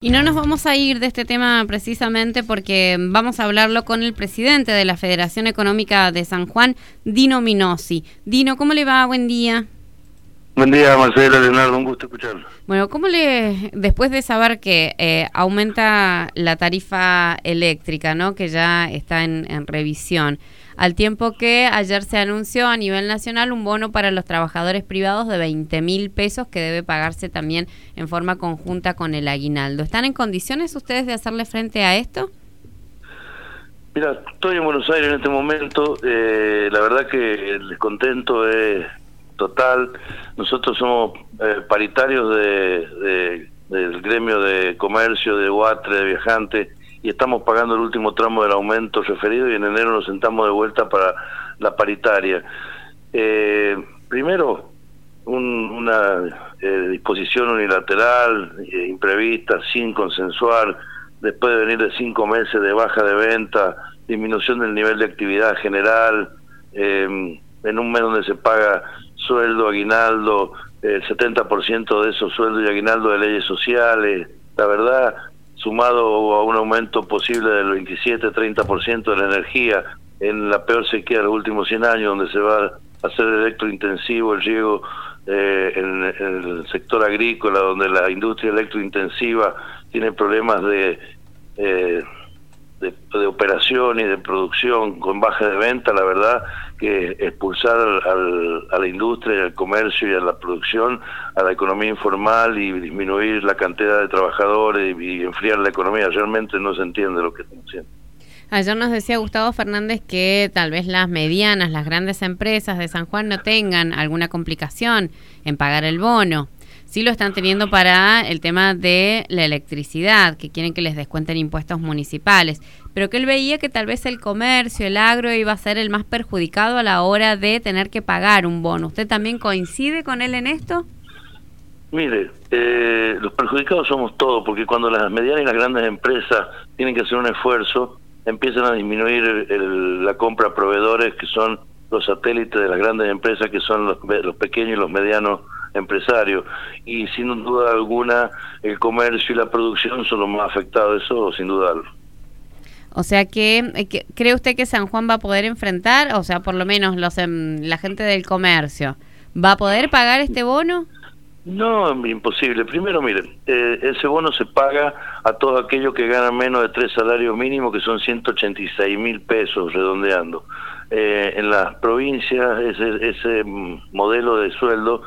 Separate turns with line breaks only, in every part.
Y no nos vamos a ir de este tema precisamente porque vamos a hablarlo con el presidente de la Federación Económica de San Juan, Dino Minosi. Dino, ¿cómo le va? Buen día.
Buen día, Marcela, Leonardo, un gusto escucharlo.
Bueno, después de saber que aumenta la tarifa eléctrica, ¿no?, que ya está en revisión, al tiempo que ayer se anunció a nivel nacional un bono para los trabajadores privados de 20.000 pesos que debe pagarse también en forma conjunta con el aguinaldo. ¿Están en condiciones ustedes de hacerle frente a esto?
Mira, estoy en Buenos Aires en este momento, la verdad que el descontento es total. Nosotros somos paritarios del gremio de comercio, de UATRE, de viajantes, y estamos pagando el último tramo del aumento referido, y en enero nos sentamos de vuelta para la paritaria. Primero, una disposición unilateral, imprevista, sin consensuar, después de venir de 5 meses de baja de venta, disminución del nivel de actividad general, en un mes donde se paga sueldo, aguinaldo, el 70% de esos sueldos y aguinaldo de leyes sociales, la verdad, sumado a un aumento posible del 27-30% de la energía en la peor sequía de los últimos 100 años, donde se va a hacer electrointensivo el riego en el sector agrícola, donde la industria electrointensiva tiene problemas de operación y de producción con baja de venta. La verdad que expulsar a la industria, al comercio y a la producción, a la economía informal, y disminuir la cantidad de trabajadores y enfriar la economía, realmente no se entiende lo que estamos haciendo.
Ayer nos decía Gustavo Fernández que tal vez las medianas, las grandes empresas de San Juan no tengan alguna complicación en pagar el bono. Sí lo están teniendo para el tema de la electricidad, que quieren que les descuenten impuestos municipales, pero que él veía que tal vez el comercio, el agro, iba a ser el más perjudicado a la hora de tener que pagar un bono. ¿Usted también coincide con él en esto?
Mire, los perjudicados somos todos, porque cuando las medianas y las grandes empresas tienen que hacer un esfuerzo, empiezan a disminuir la compra a proveedores, que son los satélites de las grandes empresas, que son los pequeños y los medianos empresarios, y sin duda alguna el comercio y la producción son los más afectados, eso sin dudarlo.
O sea que, ¿cree usted que San Juan va a poder enfrentar, o sea, por lo menos la gente del comercio, va a poder pagar este bono?
No, imposible. Primero, miren, ese bono se paga a todos aquellos que ganan menos de 3 salarios mínimos, que son 186.000 pesos, redondeando. En las provincias ese modelo de sueldo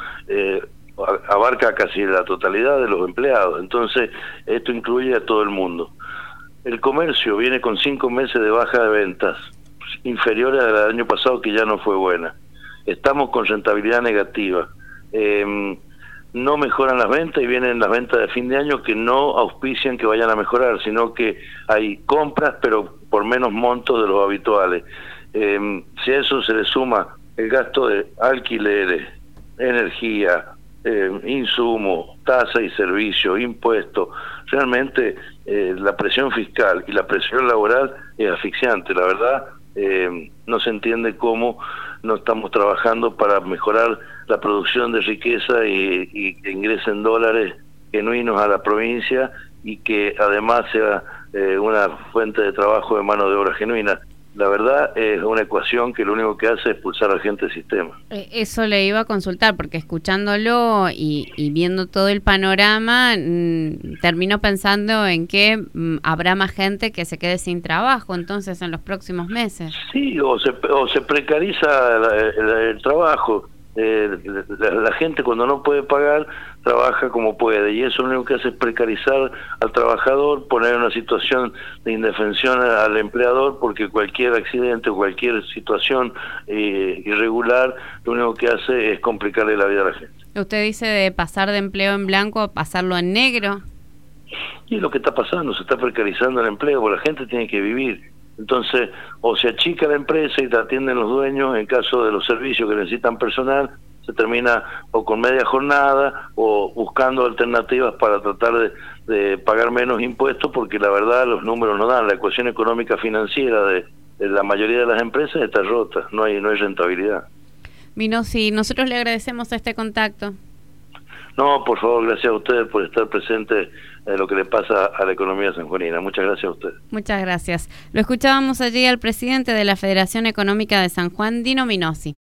abarca casi la totalidad de los empleados, entonces esto incluye a todo el mundo. El comercio viene con 5 meses de baja de ventas, inferiores al del año pasado, que ya no fue buena. Estamos con rentabilidad negativa. No mejoran las ventas, y vienen las ventas de fin de año que no auspician que vayan a mejorar, sino que hay compras, pero por menos montos de los habituales. Si a eso se le suma el gasto de alquileres, energía, insumos, tasa y servicio, impuestos, realmente la presión fiscal y la presión laboral es asfixiante. La verdad, no se entiende cómo no estamos trabajando para mejorar la producción de riqueza y que ingresen dólares genuinos a la provincia, y que además sea una fuente de trabajo de mano de obra genuina. La verdad es una ecuación que lo único que hace es expulsar a la gente del sistema.
Eso le iba a consultar, porque escuchándolo y viendo todo el panorama, termino pensando en que habrá más gente que se quede sin trabajo entonces en los próximos meses.
Sí, o se precariza el trabajo. La gente, cuando no puede pagar, trabaja como puede, y eso lo único que hace es precarizar al trabajador, poner en una situación de indefensión al empleador, porque cualquier accidente o cualquier situación irregular lo único que hace es complicarle la vida a la gente.
¿Usted dice de pasar de empleo en blanco a pasarlo en negro?
Y es lo que está pasando, se está precarizando el empleo, porque la gente tiene que vivir. Entonces, o se achica la empresa y te atienden los dueños, en caso de los servicios que necesitan personal, se termina o con media jornada o buscando alternativas para tratar de pagar menos impuestos, porque la verdad los números no dan. La ecuación económica financiera de la mayoría de las empresas está rota, no hay rentabilidad.
Minosi, nosotros le agradecemos este contacto.
No, por favor, gracias a ustedes por estar presentes lo que le pasa a la economía sanjuanina. Muchas gracias a usted.
Muchas gracias. Lo escuchábamos allí al presidente de la Federación Económica de San Juan, Dino Minosi.